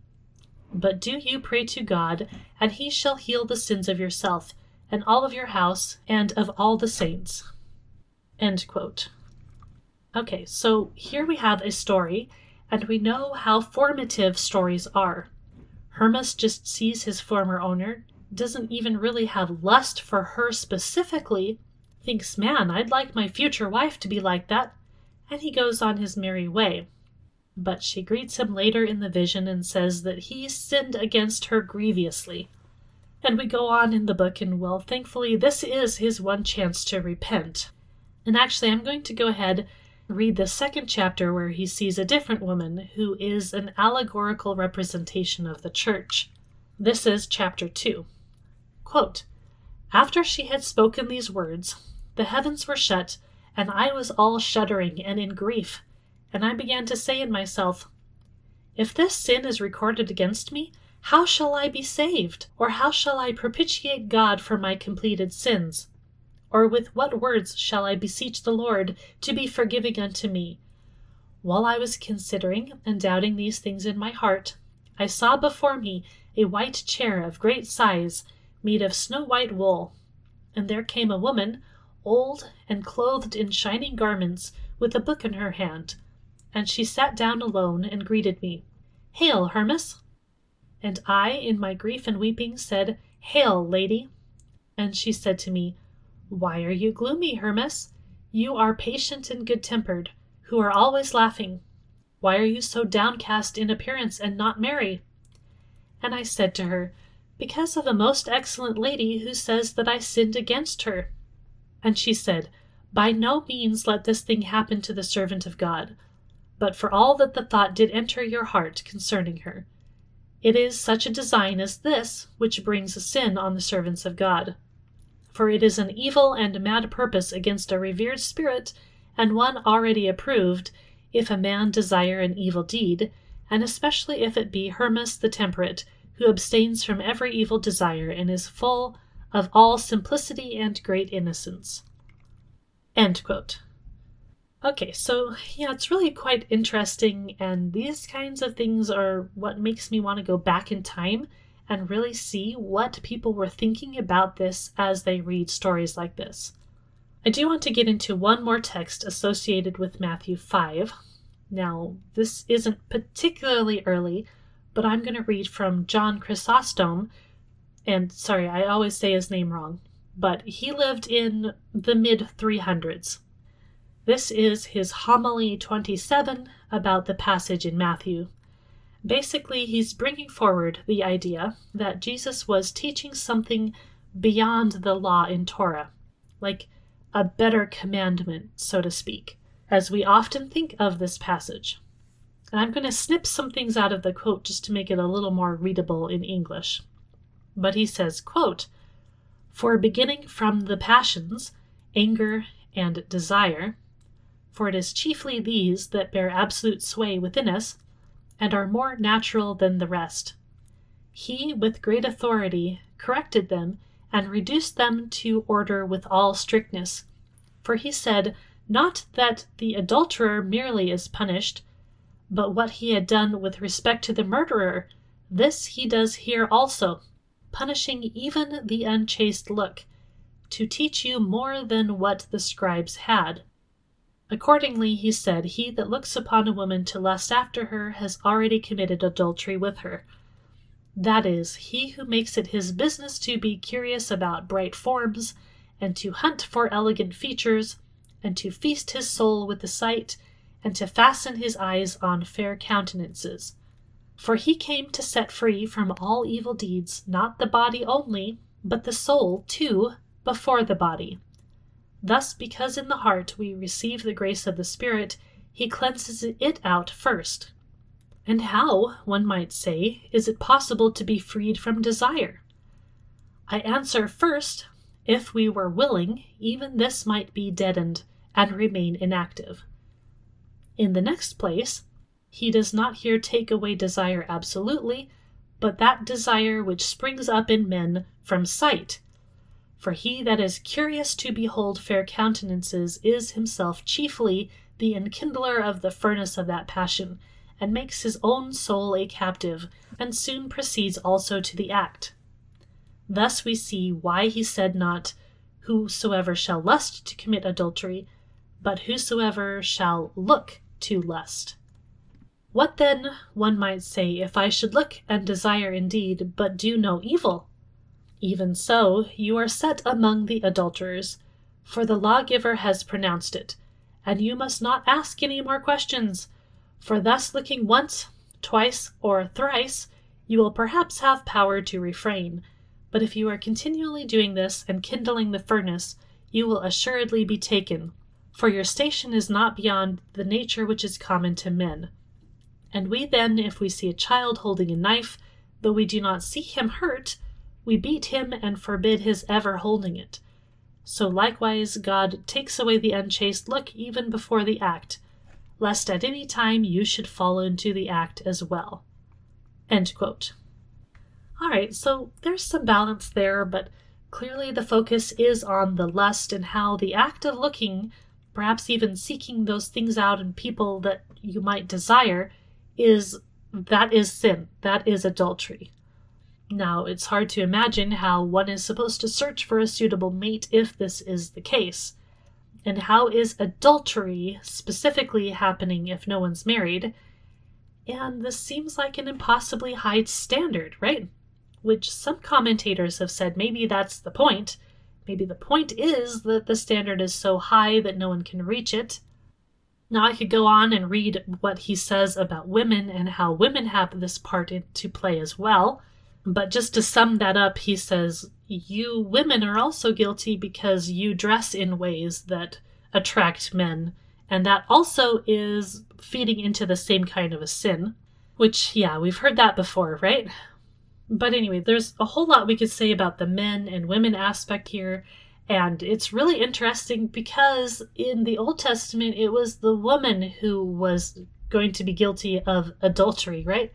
But do you pray to God, and he shall heal the sins of yourself, and all of your house, and of all the saints. End quote. Okay, so here we have a story, and we know how formative stories are. Hermas just sees his former owner, doesn't even really have lust for her specifically, thinks, man, I'd like my future wife to be like that, and he goes on his merry way. But she greets him later in the vision and says that he sinned against her grievously. And we go on in the book, and well, thankfully, this is his one chance to repent. And actually, I'm going to go ahead and read the second chapter where he sees a different woman who is an allegorical representation of the church. This is chapter 2. Quote, After she had spoken these words, the heavens were shut, and I was all shuddering and in grief, and I began to say in myself, if this sin is recorded against me, how shall I be saved? Or how shall I propitiate God for my completed sins? Or with what words shall I beseech the Lord to be forgiving unto me? While I was considering and doubting these things in my heart, I saw before me a white chair of great size, made of snow-white wool. And there came a woman, old and clothed in shining garments, with a book in her hand. And she sat down alone and greeted me. Hail, Hermas! And I, in my grief and weeping, said, Hail, lady! And she said to me, Why are you gloomy, Hermas? You are patient and good-tempered, who are always laughing. Why are you so downcast in appearance and not merry? And I said to her, Because of a most excellent lady who says that I sinned against her. And she said, By no means let this thing happen to the servant of God. But for all that the thought did enter your heart concerning her, it is such a design as this which brings a sin on the servants of God. For it is an evil and mad purpose against a revered spirit, and one already approved, if a man desire an evil deed, and especially if it be Hermas the temperate, who abstains from every evil desire and is full of all simplicity and great innocence. End quote. Okay, so yeah, it's really quite interesting, and these kinds of things are what makes me want to go back in time and really see what people were thinking about this as they read stories like this. I do want to get into one more text associated with Matthew 5. Now, this isn't particularly early, but I'm going to read from John Chrysostom, and sorry, I always say his name wrong, but he lived in the mid-300s. This is his homily 27 about the passage in Matthew. Basically, he's bringing forward the idea that Jesus was teaching something beyond the law in Torah, like a better commandment, so to speak, as we often think of this passage. And I'm going to snip some things out of the quote just to make it a little more readable in English. But he says, quote, For beginning from the passions, anger, and desire, for it is chiefly these that bear absolute sway within us, and are more natural than the rest. He, with great authority, corrected them, and reduced them to order with all strictness. For he said, not that the adulterer merely is punished, but what he had done with respect to the murderer, this he does here also, punishing even the unchaste look, to teach you more than what the scribes had. Accordingly, he said, He that looks upon a woman to lust after her has already committed adultery with her. That is, he who makes it his business to be curious about bright forms, and to hunt for elegant features, and to feast his soul with the sight, and to fasten his eyes on fair countenances. For he came to set free from all evil deeds, not the body only, but the soul too, before the body. Thus, because in the heart we receive the grace of the Spirit, he cleanses it out first. And how, one might say, is it possible to be freed from desire? I answer, first, if we were willing, even this might be deadened and remain inactive. In the next place, he does not here take away desire absolutely, but that desire which springs up in men from sight. For he that is curious to behold fair countenances is himself chiefly the enkindler of the furnace of that passion, and makes his own soul a captive, and soon proceeds also to the act. Thus we see why he said not, Whosoever shall lust to commit adultery, but whosoever shall look to lust. What then, one might say, if I should look and desire indeed, but do no evil? Even so, you are set among the adulterers, for the lawgiver has pronounced it, and you must not ask any more questions, for thus looking once, twice, or thrice, you will perhaps have power to refrain, but if you are continually doing this and kindling the furnace, you will assuredly be taken, for your station is not beyond the nature which is common to men. And we then, if we see a child holding a knife, though we do not see him hurt, we beat him and forbid his ever holding it. So likewise God takes away the unchaste look even before the act, lest at any time you should fall into the act as well." End quote. Alright, so there's some balance there, but clearly the focus is on the lust and how the act of looking, perhaps even seeking those things out in people that you might desire, that is sin. That is adultery. Now, it's hard to imagine how one is supposed to search for a suitable mate if this is the case. And how is adultery specifically happening if no one's married? And this seems like an impossibly high standard, right? Which some commentators have said maybe that's the point. Maybe the point is that the standard is so high that no one can reach it. Now I could go on and read what he says about women and how women have this part to play as well. But just to sum that up, he says, you women are also guilty because you dress in ways that attract men. And that also is feeding into the same kind of a sin. Which, yeah, we've heard that before, right? But anyway, there's a whole lot we could say about the men and women aspect here. And it's really interesting because in the Old Testament, it was the woman who was going to be guilty of adultery, right?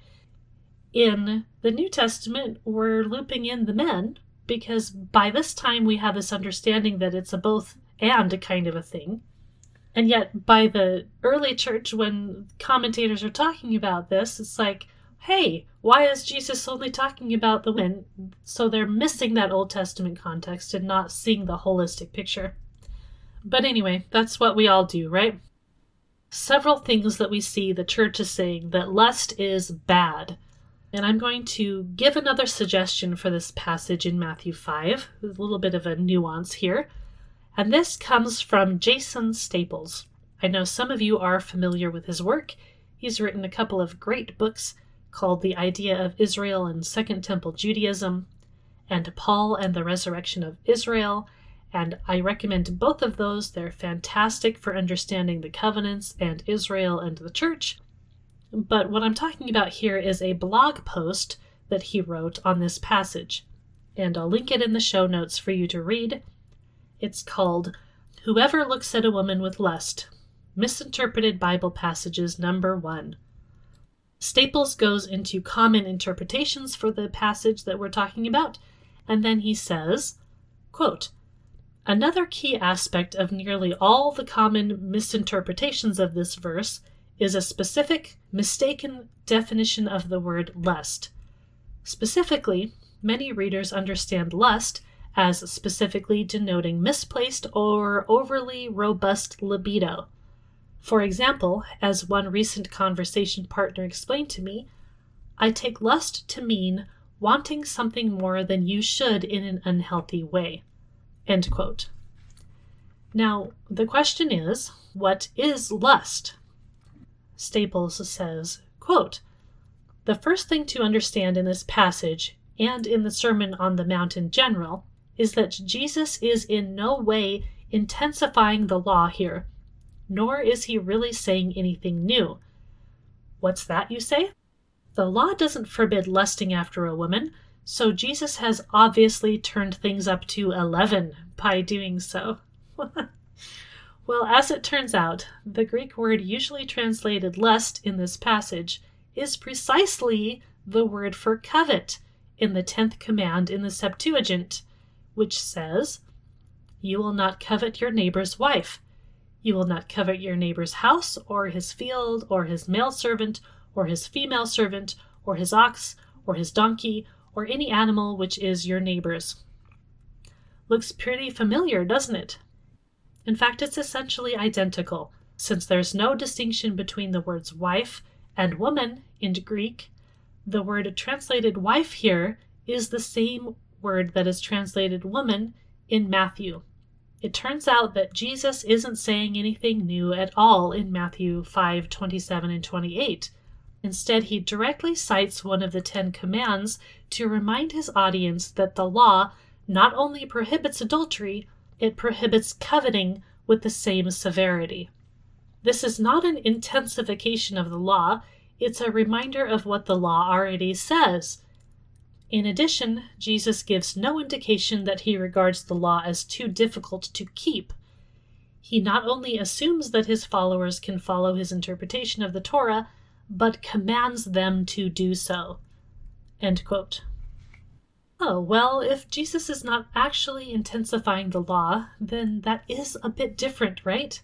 In the New Testament, we're looping in the men because by this time we have this understanding that it's a both and kind of a thing. And yet by the early church, when commentators are talking about this, it's like, hey, why is Jesus only talking about the women? So they're missing that Old Testament context and not seeing the holistic picture. But anyway, that's what we all do, right? Several things that we see the church is saying that lust is bad. And I'm going to give another suggestion for this passage in Matthew 5. There's a little bit of a nuance here. And this comes from Jason Staples. I know some of you are familiar with his work. He's written a couple of great books called The Idea of Israel and Second Temple Judaism, and Paul and the Resurrection of Israel, and I recommend both of those. They're fantastic for understanding the covenants and Israel and the church. But what I'm talking about here is a blog post that he wrote on this passage, and I'll link it in the show notes for you to read. It's called Whoever Looks at a Woman with Lust, Misinterpreted Bible Passages Number 1. Staples goes into common interpretations for the passage that we're talking about, and then he says, quote, "Another key aspect of nearly all the common misinterpretations of this verse is a specific, mistaken definition of the word lust. Specifically, many readers understand lust as specifically denoting misplaced or overly robust libido. For example, as one recent conversation partner explained to me, I take lust to mean wanting something more than you should in an unhealthy way." End quote. Now, the question is, what is lust? Staples says, quote, "The first thing to understand in this passage, and in the Sermon on the Mount in general, is that Jesus is in no way intensifying the law here, nor is he really saying anything new. What's that, you say? The law doesn't forbid lusting after a woman, so Jesus has obviously turned things up to 11 by doing so." Well, as it turns out, the Greek word usually translated lust in this passage is precisely the word for covet in the 10th command in the Septuagint, which says, "You will not covet your neighbor's wife. You will not covet your neighbor's house, or his field, or his male servant, or his female servant, or his ox, or his donkey, or any animal which is your neighbor's." Looks pretty familiar, doesn't it? In fact, it's essentially identical, since there's no distinction between the words wife and woman in Greek. The word translated wife here is the same word that is translated woman in Matthew. It turns out that Jesus isn't saying anything new at all in Matthew 5:27 and 28. Instead, he directly cites one of the 10 commands to remind his audience that the law not only prohibits adultery, it prohibits coveting with the same severity. This is not an intensification of the law, it's a reminder of what the law already says. In addition, Jesus gives no indication that he regards the law as too difficult to keep. He not only assumes that his followers can follow his interpretation of the Torah, but commands them to do so. End quote. Oh, well, if Jesus is not actually intensifying the law, then that is a bit different, right?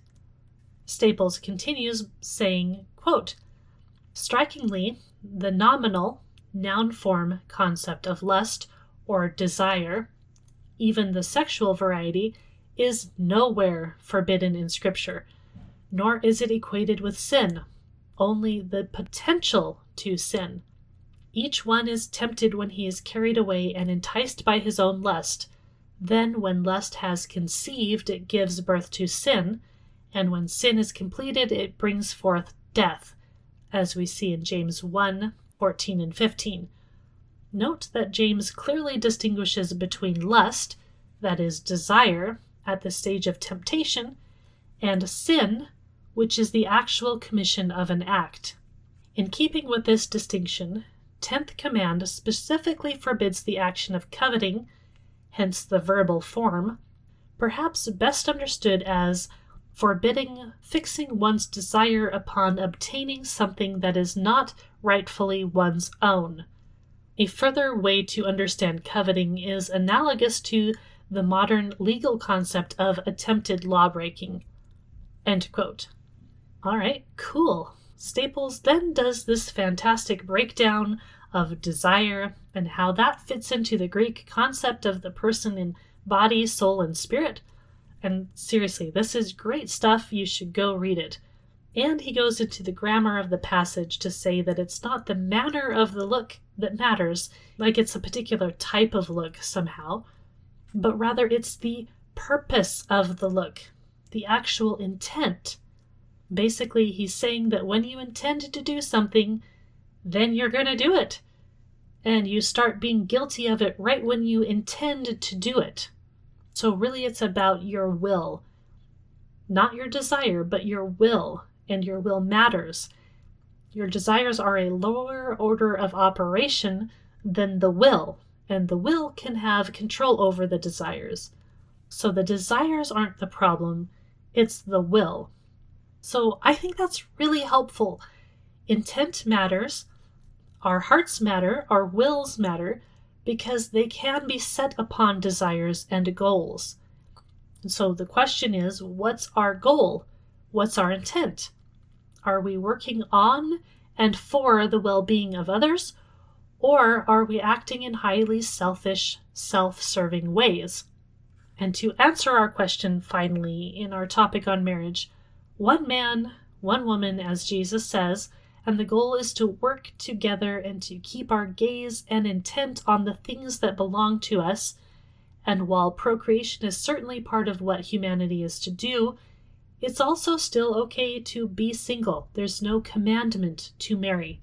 Staples continues saying, quote, "Strikingly, the nominal, noun form concept of lust or desire, even the sexual variety, is nowhere forbidden in Scripture, nor is it equated with sin, only the potential to sin. Each one is tempted when he is carried away and enticed by his own lust. Then when lust has conceived, it gives birth to sin, and when sin is completed, it brings forth death," as we see in James 1:14 and 15. Note that James clearly distinguishes between lust, that is desire, at the stage of temptation, and sin, which is the actual commission of an act. In keeping with this distinction, 10th command specifically forbids the action of coveting, hence the verbal form, perhaps best understood as forbidding fixing one's desire upon obtaining something that is not rightfully one's own. A further way to understand coveting is analogous to the modern legal concept of attempted lawbreaking. End quote. All right, cool. Staples then does this fantastic breakdown of desire and how that fits into the Greek concept of the person in body, soul, and spirit. And seriously, this is great stuff. You should go read it. And he goes into the grammar of the passage to say that it's not the manner of the look that matters, like it's a particular type of look somehow, but rather it's the purpose of the look, the actual intent. Basically, he's saying that when you intend to do something, then you're going to do it. And you start being guilty of it right when you intend to do it. So really it's about your will. Not your desire, but your will. And your will matters. Your desires are a lower order of operation than the will. And the will can have control over the desires. So the desires aren't the problem, it's the will. So I think that's really helpful. Intent matters, our hearts matter, our wills matter, because they can be set upon desires and goals. And so the question is, what's our goal? What's our intent? Are we working on and for the well-being of others? Or are we acting in highly selfish, self-serving ways? And to answer our question finally in our topic on marriage, one man, one woman, as Jesus says, and the goal is to work together and to keep our gaze and intent on the things that belong to us. And while procreation is certainly part of what humanity is to do, it's also still okay to be single. There's no commandment to marry.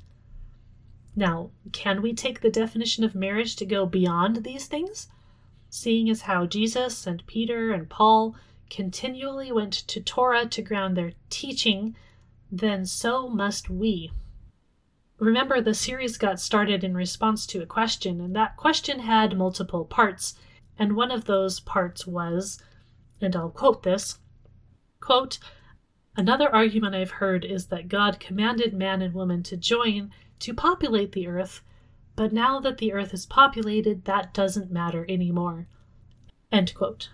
Now, can we take the definition of marriage to go beyond these things? Seeing as how Jesus and Peter and Paul continually went to Torah to ground their teaching, then so must we. Remember, the series got started in response to a question, and that question had multiple parts, and one of those parts was, and I'll quote this, quote, "Another argument I've heard is that God commanded man and woman to join to populate the earth, but now that the earth is populated, that doesn't matter anymore." End quote.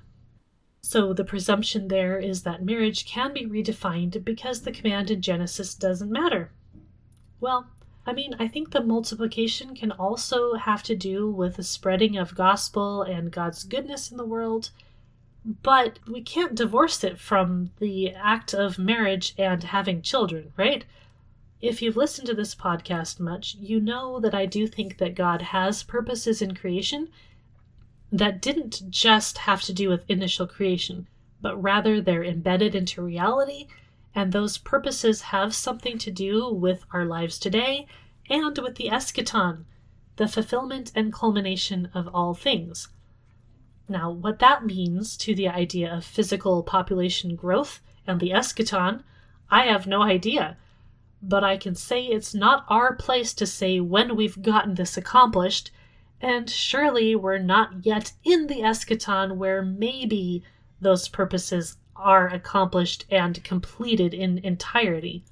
So the presumption there is that marriage can be redefined because the command in Genesis doesn't matter. Well, I think the multiplication can also have to do with the spreading of gospel and God's goodness in the world, but we can't divorce it from the act of marriage and having children, right? If you've listened to this podcast much, you know that I do think that God has purposes in creation that didn't just have to do with initial creation, but rather they're embedded into reality, and those purposes have something to do with our lives today and with the eschaton, the fulfillment and culmination of all things. Now, what that means to the idea of physical population growth and the eschaton, I have no idea. But I can say it's not our place to say when we've gotten this accomplished, And surely we're not yet in the eschaton where maybe those purposes are accomplished and completed in entirety.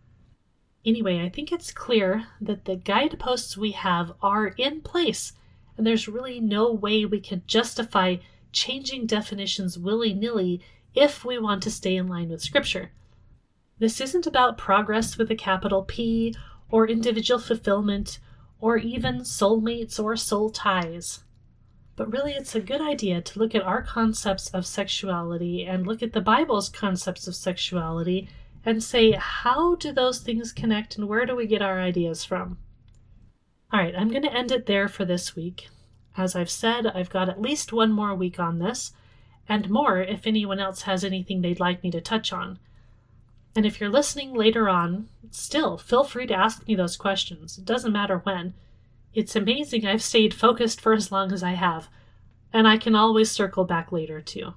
Anyway, I think it's clear that the guideposts we have are in place, and there's really no way we can justify changing definitions willy-nilly if we want to stay in line with Scripture. This isn't about progress with a capital P, or individual fulfillment, or even soulmates or soul ties. But really, it's a good idea to look at our concepts of sexuality and look at the Bible's concepts of sexuality and say, how do those things connect and where do we get our ideas from? All right, I'm going to end it there for this week. As I've said, I've got at least one more week on this, and more if anyone else has anything they'd like me to touch on. And if you're listening later on, still feel free to ask me those questions. It doesn't matter when. It's amazing I've stayed focused for as long as I have, and I can always circle back later too.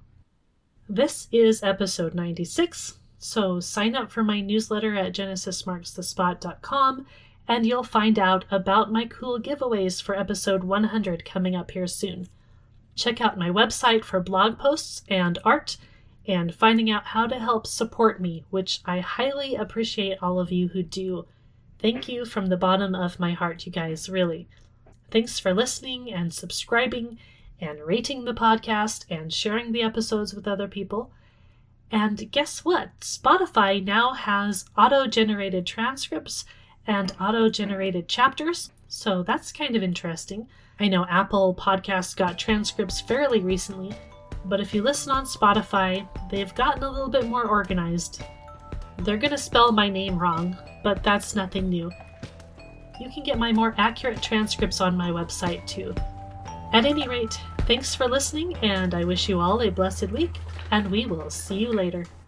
This is episode 96, so sign up for my newsletter at genesismarksthespot.com, and you'll find out about my cool giveaways for episode 100 coming up here soon. Check out my website for blog posts and art, and finding out how to help support me, which I highly appreciate all of you who do. Thank you from the bottom of my heart, you guys, really. Thanks for listening and subscribing and rating the podcast and sharing the episodes with other people. And guess what? Spotify now has auto-generated transcripts and auto-generated chapters, so that's kind of interesting. I know Apple Podcasts got transcripts fairly recently, but if you listen on Spotify, they've gotten a little bit more organized. They're going to spell my name wrong, but that's nothing new. You can get my more accurate transcripts on my website too. At any rate, thanks for listening, and I wish you all a blessed week, and we will see you later.